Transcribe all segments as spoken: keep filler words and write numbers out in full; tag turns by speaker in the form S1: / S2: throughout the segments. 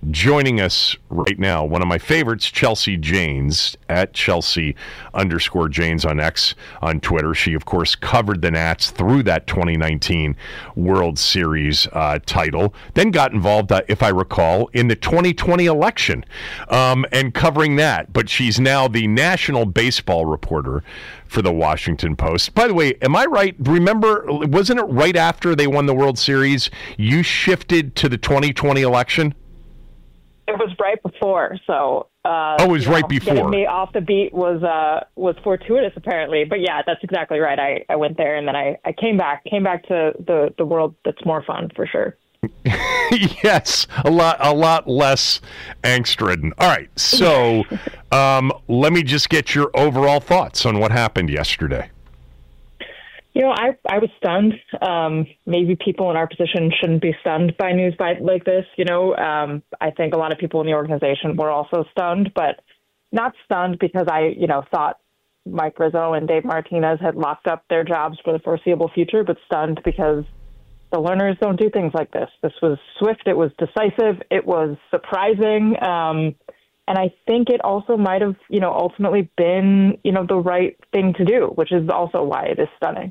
S1: Joining us right now, one of my favorites, Chelsea Janes, at Chelsea underscore Janes on X on Twitter. She, of course, covered the Nats through that twenty nineteen World Series uh, title, then got involved, uh, if I recall, in the twenty twenty election um, and covering that. But she's now the national baseball reporter for the Washington Post. By the way, am I right? Remember, wasn't it right after they won the World Series, you shifted to the twenty twenty election?
S2: It was right before, so uh,
S1: oh, it was right
S2: know,
S1: before.
S2: Getting me off the beat was uh, was fortuitous, apparently. But yeah, that's exactly right. I, I went there and then I, I came back, came back to the, the world that's more fun for sure.
S1: Yes, a lot a lot less angst-ridden. All right, so um, let me just get your overall thoughts on what happened yesterday.
S2: You know, I I was stunned. Um, maybe people in our position shouldn't be stunned by news by, like this. You know, um, I think a lot of people in the organization were also stunned, but not stunned because I, you know, thought Mike Rizzo and Dave Martinez had locked up their jobs for the foreseeable future, but stunned because the Lerners don't do things like this. This was swift. It was decisive. It was surprising. Um, And I think it also might have, you know, ultimately been, you know, the right thing to do, which is also why it is stunning.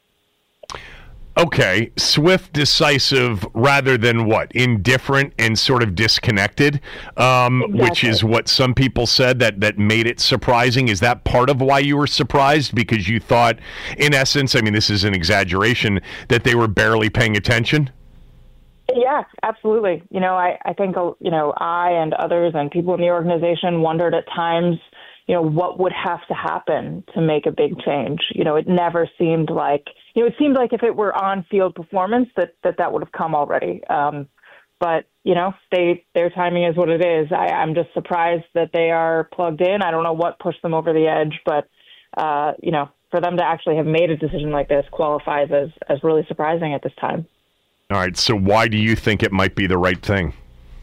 S1: Okay, swift, decisive, rather than what? Indifferent and sort of disconnected, um,
S2: Exactly.
S1: which is what some people said that, that made it surprising. Is that part of why you were surprised? Because you thought, in essence, I mean, this is an exaggeration, that they were barely paying attention?
S2: Yeah, absolutely. You know, I, I think, you know, I and others and people in the organization wondered at times, you know, what would have to happen to make a big change. You know, it never seemed like, you know, it seemed like if it were on-field performance that that, that would have come already. Um, but, you know, they their timing is what it is. I, I'm just surprised that they are plugged in. I don't know what pushed them over the edge, but, uh, you know, for them to actually have made a decision like this qualifies as, as really surprising at this time.
S1: All right, so why do you think it might be the right thing?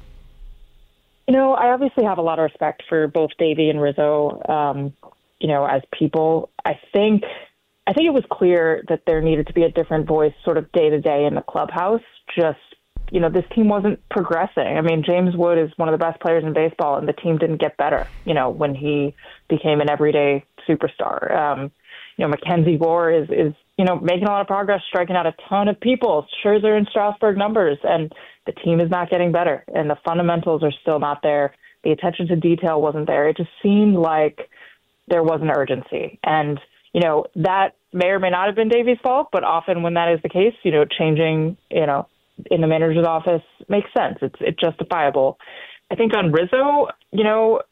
S2: You know, I obviously have a lot of respect for both Davey and Rizzo, um, you know, as people. I think I think it was clear that there needed to be a different voice sort of day to day in the clubhouse. Just, you know, this team wasn't progressing. I mean, James Wood is one of the best players in baseball, and the team didn't get better, you know, when he became an everyday superstar. Um, you know, Mackenzie Gore is, is, you know, making a lot of progress, striking out a ton of people. Scherzer and Strasburg numbers, and the team is not getting better, and the fundamentals are still not there. The attention to detail wasn't there. It just seemed like there was an urgency. And, you know, that may or may not have been Davey's fault, but often when that is the case, you know, changing, you know, in the manager's office makes sense. It's it's justifiable. I think on Rizzo, you know,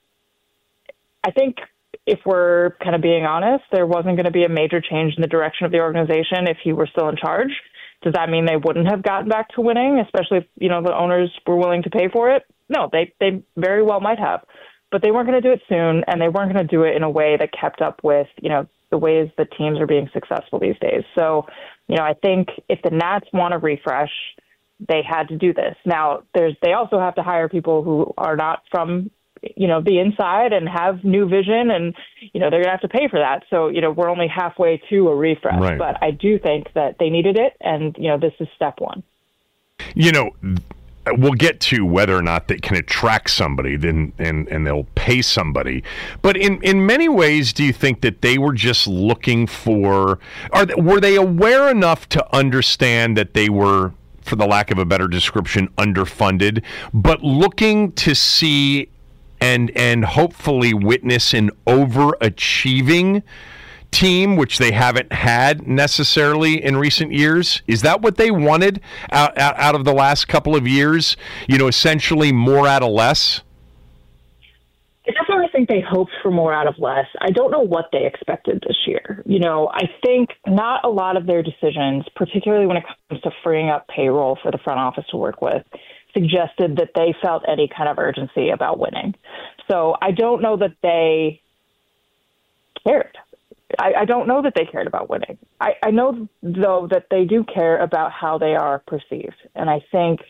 S2: I think if we're kind of being honest, there wasn't going to be a major change in the direction of the organization if he were still in charge. Does that mean they wouldn't have gotten back to winning, especially if, you know, the owners were willing to pay for it? No, they, they very well might have. But they weren't going to do it soon, and they weren't going to do it in a way that kept up with, you know, the ways that teams are being successful these days. So, you know, I think if the Nats want to refresh, they had to do this. Now, there's they also have to hire people who are not from, you know, the inside and have new vision, and, you know, they're going to have to pay for that. So, you know, we're only halfway to a refresh,
S1: right.
S2: But I do think that they needed it. And, you know, this is step one.
S1: You know, we'll get to whether or not they can attract somebody then and, and they'll pay somebody. But in, in many ways, do you think that they were just looking for, are were they aware enough to understand that they were, for the lack of a better description, underfunded, but looking to see and and hopefully witness an overachieving team, which they haven't had necessarily in recent years? Is that what they wanted out, out, out of the last couple of years? You know, essentially more out of less?
S2: I definitely think they hoped for more out of less. I don't know what they expected this year. You know, I think not a lot of their decisions, particularly when it comes to freeing up payroll for the front office to work with, suggested that they felt any kind of urgency about winning. So I don't know that they cared. I, I don't know that they cared about winning. I, I know, though, that they do care about how they are perceived. And I think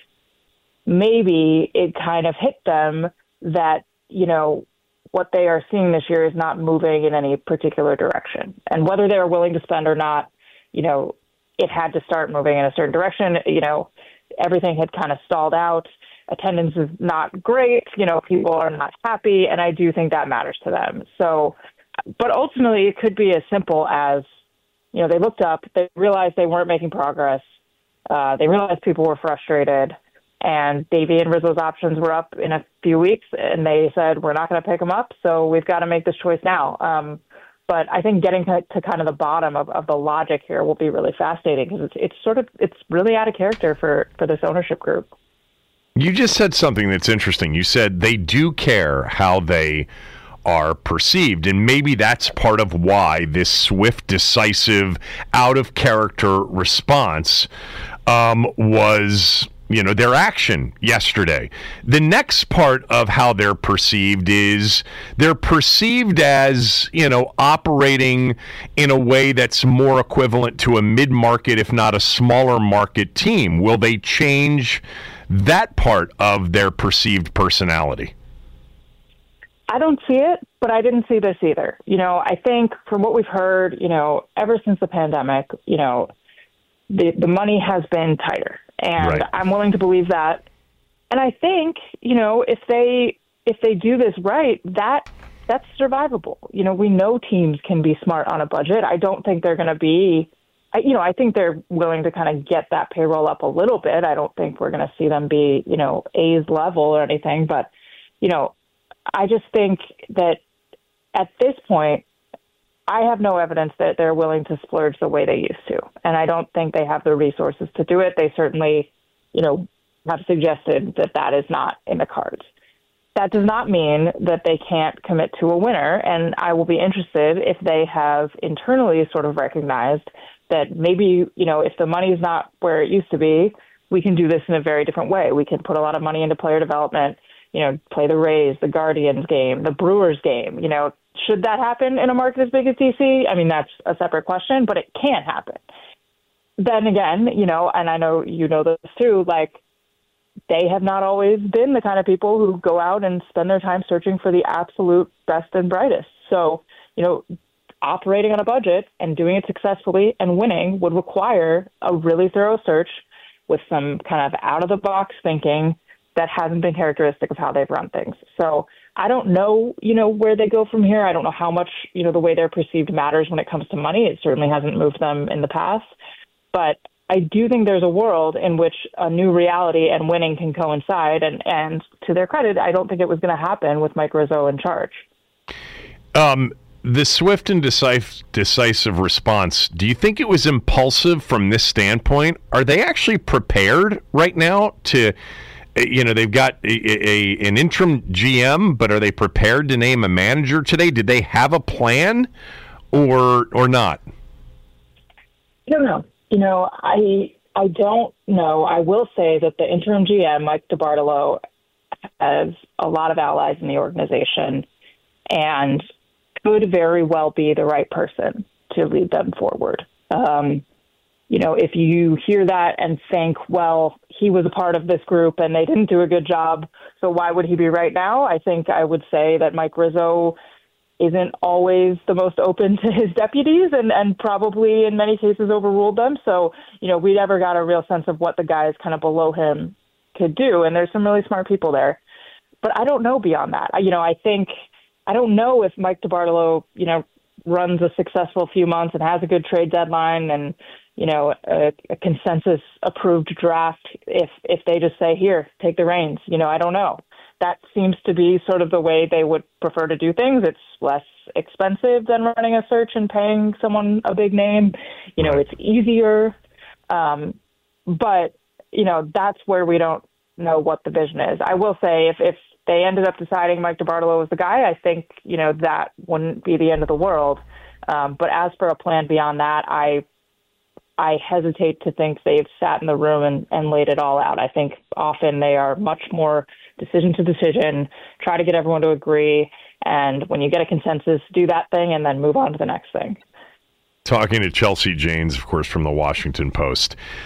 S2: maybe it kind of hit them that, you know, what they are seeing this year is not moving in any particular direction. And whether they are willing to spend or not, you know, it had to start moving in a certain direction. You know, everything had kind of stalled out. attendance is not great. You know, people are not happy, and I do think that matters to them. So, but ultimately, it could be as simple as, you know, they looked up, they realized they weren't making progress, uh, they realized people were frustrated, and Davey and Rizzo's options were up in a few weeks, and they said, we're not going to pick them up, so we've got to make this choice now. Um, but I think getting to, to kind of the bottom of, of the logic here will be really fascinating, because it's, it's sort of, it's really out of character for, for this ownership group.
S1: You just said something that's interesting. You said they do care how they are perceived, and maybe that's part of why this swift, decisive, out-of-character response um, was, you know, their action yesterday. The next part of how they're perceived is they're perceived as, you know, operating in a way that's more equivalent to a mid-market, if not a smaller market team. Will they change that part of their perceived personality?
S2: I don't see it, but I didn't see this either. You know, I think from what we've heard, you know, ever since the pandemic, you know, the the money has been tighter, and
S1: right.
S2: I'm willing to believe that. And I think, you know, if they if they do this right, that that's survivable. You know, we know teams can be smart on a budget. I don't think they're going to be, I, you know, I think they're willing to kind of get that payroll up a little bit. I don't think we're going to see them be, you know, A's level or anything, but, you know, I just think that at this point, I have no evidence that they're willing to splurge the way they used to. And I don't think they have the resources to do it. They certainly, you know, have suggested that that is not in the cards. That does not mean that they can't commit to a winner. And I will be interested if they have internally sort of recognized that maybe, you know, if the money is not where it used to be, we can do this in a very different way. We can put a lot of money into player development, you know, play the Rays, the Guardians game, the Brewers game. You know, should that happen in a market as big as D C? I mean, that's a separate question, but it can happen. Then again, you know, and I know you know this too, like, they have not always been the kind of people who go out and spend their time searching for the absolute best and brightest. So, you know, operating on a budget and doing it successfully and winning would require a really thorough search with some kind of out-of-the-box thinking that hasn't been characteristic of how they've run things. So I don't know, you know, where they go from here. I don't know how much, you know, the way they're perceived matters when it comes to money. It certainly hasn't moved them in the past. But I do think there's a world in which a new reality and winning can coincide. And, and to their credit, I don't think it was going to happen with Mike Rizzo in charge. Um,
S1: the swift and decisive, decisive response, do you think it was impulsive from this standpoint? Are they actually prepared right now to... You know, they've got a, a an interim G M, but are they prepared to name a manager today? Did they have a plan or or not?
S2: I don't know. You know, I I don't know. I will say that the interim G M, Mike DeBartolo, has a lot of allies in the organization and could very well be the right person to lead them forward. Um, you know, if you hear that and think, well, he was a part of this group and they didn't do a good job, so why would he be right now? I think I would say that Mike Rizzo isn't always the most open to his deputies and, and probably in many cases overruled them. So, you know, we never got a real sense of what the guys kind of below him could do. And there's some really smart people there. But I don't know beyond that. You know, I think, I don't know if Mike DeBartolo, you know, runs a successful few months and has a good trade deadline and, you know, a, a consensus approved draft, if if they just say, here, take the reins. You know, I don't know. That seems to be sort of the way they would prefer to do things. It's less expensive than running a search and paying someone a big name. You know, it's easier. Um, but, you know, that's where we don't know what the vision is. I will say if, if they ended up deciding Mike DeBartolo was the guy, I think, you know, that wouldn't be the end of the world. Um, but as for a plan beyond that, I I hesitate to think they've sat in the room and, and laid it all out. I think often they are much more decision to decision, try to get everyone to agree. And when you get a consensus, do that thing and then move on to the next thing.
S1: Talking to Chelsea Janes, of course, from the Washington Post.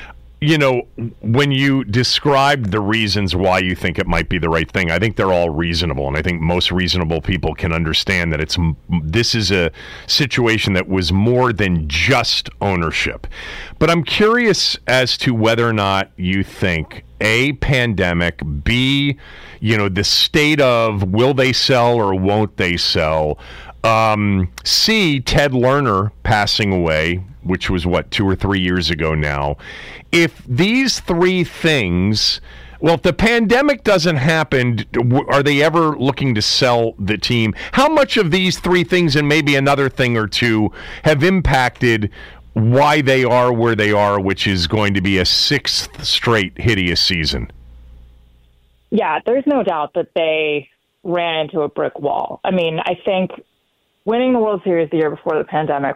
S1: you know, when you described the reasons why you think it might be the right thing, I think they're all reasonable, and I think most reasonable people can understand that it's this is a situation that was more than just ownership. But I'm curious as to whether or not you think A, pandemic, B, you know, the state of will they sell or won't they sell, um, C, Ted Lerner passing away, which was, what, two or three years ago now. If these three things, well, if the pandemic doesn't happen, are they ever looking to sell the team? How much of these three things and maybe another thing or two have impacted why they are where they are, which is going to be a sixth straight hideous season?
S2: Yeah, there's no doubt that they ran into a brick wall. I mean, I think winning the World Series the year before the pandemic,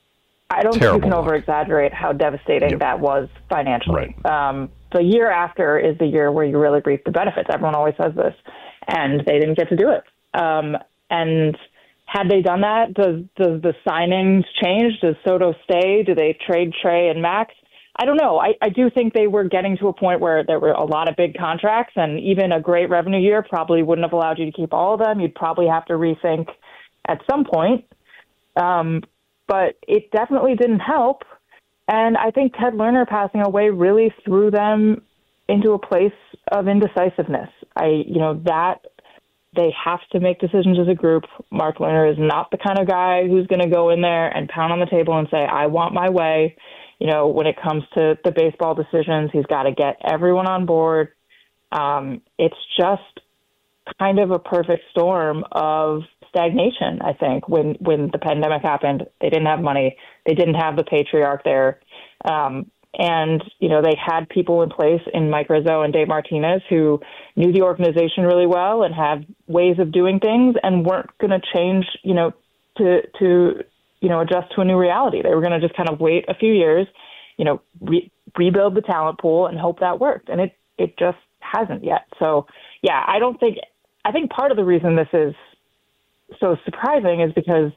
S2: I don't Terrible think you can over-exaggerate how devastating yep. that was financially.
S1: Right.
S2: Um, the year after is the year where you really reap the benefits. Everyone always says this, and they didn't get to do it. Um, and had they done that, does, does the signings change? Does Soto stay? Do they trade Trey and Max? I don't know. I, I do think they were getting to a point where there were a lot of big contracts, and even a great revenue year probably wouldn't have allowed you to keep all of them. You'd probably have to rethink at some point. Um, but it definitely didn't help. And I think Ted Lerner passing away really threw them into a place of indecisiveness. I, you know, that they have to make decisions as a group. Mark Lerner is not the kind of guy who's going to go in there and pound on the table and say, I want my way. You know, when it comes to the baseball decisions, he's got to get everyone on board. Um, it's just kind of a perfect storm of stagnation, I think. When when the pandemic happened, they didn't have money. They didn't have the patriarch there. Um, and, you know, they had people in place in Mike Rizzo and Dave Martinez who knew the organization really well and had ways of doing things and weren't going to change, you know, to, to, you know, adjust to a new reality. They were going to just kind of wait a few years, you know, re- rebuild the talent pool and hope that worked. And it, it just hasn't yet. So, yeah, I don't think, I think part of the reason this is so surprising is because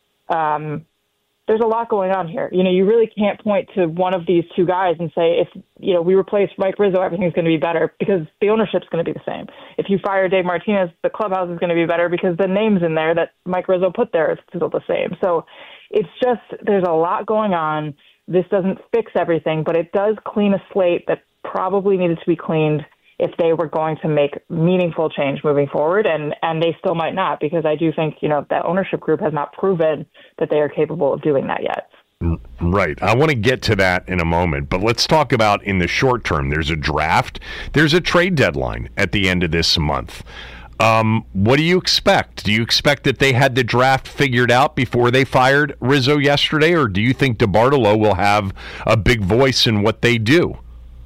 S2: um, there's a lot going on here. You know, you really can't point to one of these two guys and say, if, you know, we replace Mike Rizzo, everything's going to be better, because the ownership's going to be the same. If you fire Dave Martinez, the clubhouse is going to be better because the names in there that Mike Rizzo put there is still the same. So it's just, there's a lot going on. This doesn't fix everything, but it does clean a slate that probably needed to be cleaned if they were going to make meaningful change moving forward, and, and they still might not, because I do think, you know, that ownership group has not proven that they are capable of doing that yet.
S1: Right. I want to get to that in a moment, but let's talk about in the short term. There's a draft. There's a trade deadline at the end of this month. Um, what do you expect? Do you expect that they had the draft figured out before they fired Rizzo yesterday, or do you think DeBartolo will have a big voice in what they do?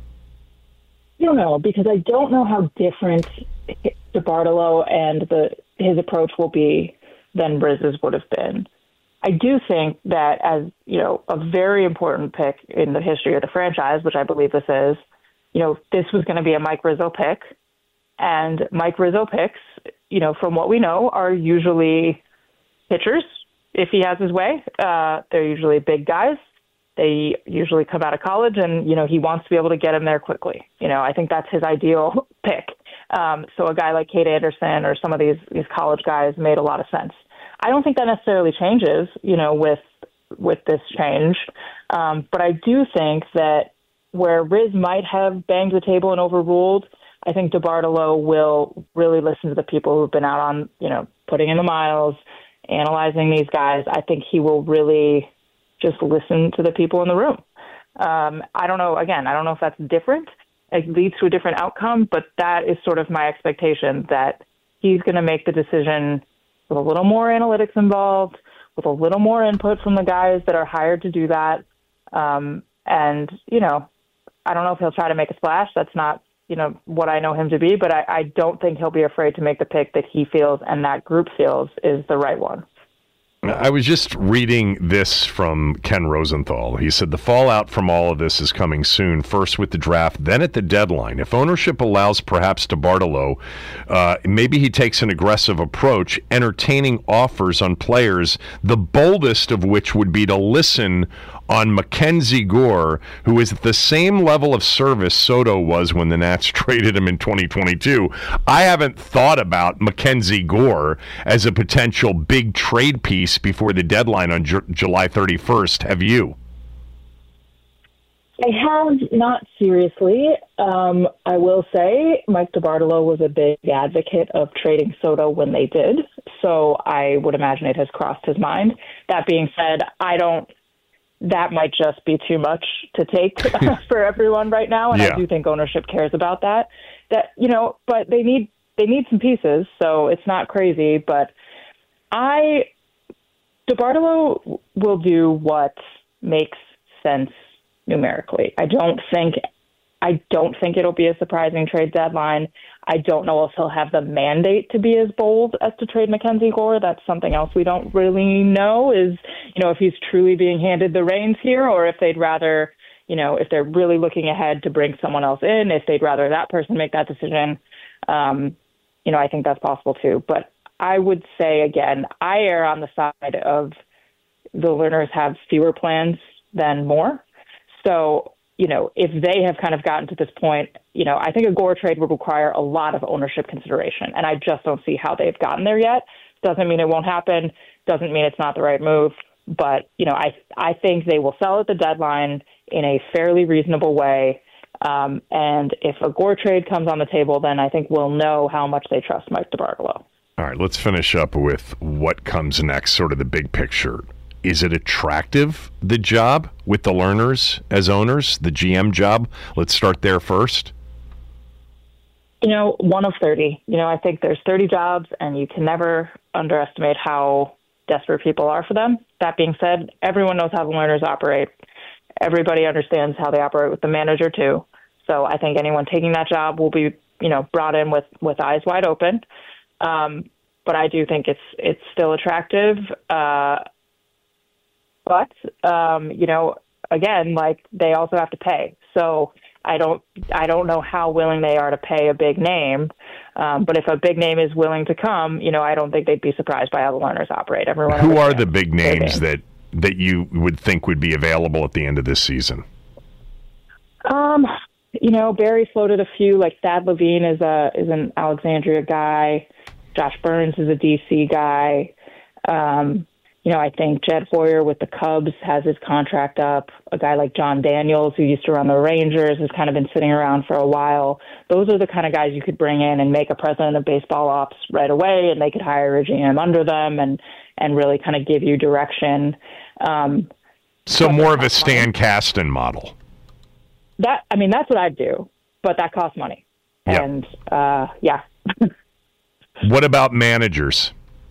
S2: I don't know, because I don't know how different DeBartolo and the his approach will be than Riz's would have been. I do think that as, you know, a very important pick in the history of the franchise, which I believe this is, you know, this was going to be a Mike Rizzo pick. And Mike Rizzo picks, you know, from what we know, are usually pitchers, if he has his way. Uh, they're usually big guys. They usually come out of college, and, you know, he wants to be able to get him there quickly. You know, I think that's his ideal pick. Um, so a guy like Cade Anderson or some of these, these college guys made a lot of sense. I don't think that necessarily changes, you know, with with this change. Um, but I do think that where Riz might have banged the table and overruled, I think DeBartolo will really listen to the people who've been out on, you know, putting in the miles, analyzing these guys. I think he will really just listen to the people in the room. Um, I don't know. Again, I don't know if that's different. It leads to a different outcome, but that is sort of my expectation, that he's going to make the decision with a little more analytics involved, with a little more input from the guys that are hired to do that. Um, and, you know, I don't know if he'll try to make a splash. That's not, you know, what I know him to be, but I, I don't think he'll be afraid to make the pick that he feels and that group feels is the right one.
S1: I was just reading this from Ken Rosenthal. He said the fallout from all of this is coming soon, first with the draft, then at the deadline. If ownership allows perhaps DeBartolo, uh, maybe he takes an aggressive approach, entertaining offers on players, the boldest of which would be to listen on Mackenzie Gore, who is at the same level of service Soto was when the Nats traded him in twenty twenty-two. I haven't thought about Mackenzie Gore as a potential big trade piece before the deadline on Ju- July thirty-first. Have you?
S2: I have not seriously. Um, I will say Mike DiBartolo was a big advocate of trading Soto when they did, so I would imagine it has crossed his mind. That being said, I don't. That might just be too much to take for everyone right now, and
S1: yeah.
S2: I do think ownership cares about that. That you know, but they need they need some pieces, so it's not crazy. But I DiBartolo will do what makes sense numerically. I don't think I don't think it'll be a surprising trade deadline. I don't know if he'll have the mandate to be as bold as to trade Mackenzie Gore. That's something else we don't really know is, you know, if he's truly being handed the reins here or if they'd rather, you know, if they're really looking ahead to bring someone else in, if they'd rather that person make that decision. Um, you know, I think that's possible too. But I would say, again, I err on the side of the Lerners have fewer plans than more. So, you know, if they have kind of gotten to this point, you know, I think a Gore trade would require a lot of ownership consideration. And I just don't see how they've gotten there yet. Doesn't mean it won't happen. Doesn't mean it's not the right move. But, you know, I I think they will sell at the deadline in a fairly reasonable way. Um, and if a Gore trade comes on the table, then I think we'll know how much they trust Mike DiBartolo.
S1: All right, let's finish up with what comes next, sort of the big picture. Is it attractive, the job with the Lerners as owners, the G M job? Let's start there first.
S2: You know, one of thirty. You know, I think there's thirty jobs, and you can never underestimate how desperate people are for them. That being said, everyone knows how the Lerners operate. Everybody understands how they operate with the manager, too. So I think anyone taking that job will be, you know, brought in with, with eyes wide open. Um, but I do think it's it's still attractive. Uh But, um, you know, again, like they also have to pay. So I don't I don't know how willing they are to pay a big name. Um, but if a big name is willing to come, you know, I don't think they'd be surprised by how the Lerners operate. Everyone
S1: Who are the big names that, that you would think would be available at the end of this season?
S2: Um, you know, Barry floated a few, like Thad Levine is a is an Alexandria guy. Josh Burns is a D C guy. Um You know, I think Jed Hoyer with the Cubs has his contract up. A guy like John Daniels, who used to run the Rangers, has kind of been sitting around for a while. Those are the kind of guys you could bring in and make a president of baseball ops right away, and they could hire a G M under them and, and really kind of give you direction. Um,
S1: so more of a Stan Kasten model.
S2: That I mean, that's what I'd do, but that costs money.
S1: Yep.
S2: And, uh, yeah.
S1: What about managers?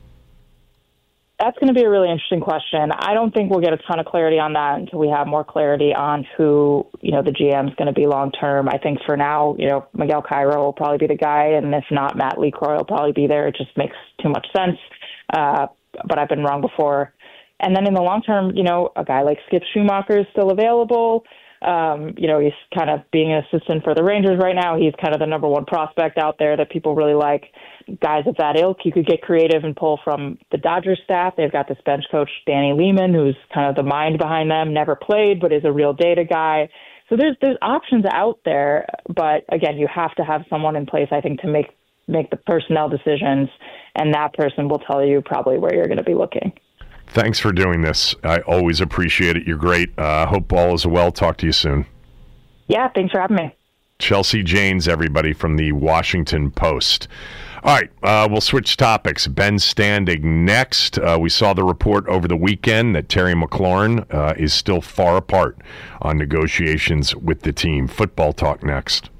S2: That's going to be a really interesting question. I don't think we'll get a ton of clarity on that until we have more clarity on who, you know, the G M is going to be long term. I think for now, you know, Miguel Cairo will probably be the guy, and if not, Matt LeCroy will probably be there. It just makes too much sense. Uh, but I've been wrong before. And then in the long term, you know, a guy like Skip Schumacher is still available. Um, you know, he's kind of being an assistant for the Rangers right now. He's kind of the number one prospect out there that people really like. Guys of that ilk, you could get creative and pull from the Dodgers staff. They've got this bench coach, Danny Lehman, who's kind of the mind behind them, never played, but is a real data guy. So there's there's options out there. But again, you have to have someone in place, I think, to make, make the personnel decisions. And that person will tell you probably where you're going to be looking.
S1: Thanks for doing this. I always appreciate it. You're great. I uh, hope all is well. Talk to you soon.
S2: Yeah, thanks for having me.
S1: Chelsea Janes, everybody, from the Washington Post. All right, uh, we'll switch topics. Ben Standing next. Uh, we saw the report over the weekend that Terry McLaurin uh, is still far apart on negotiations with the team. Football talk next.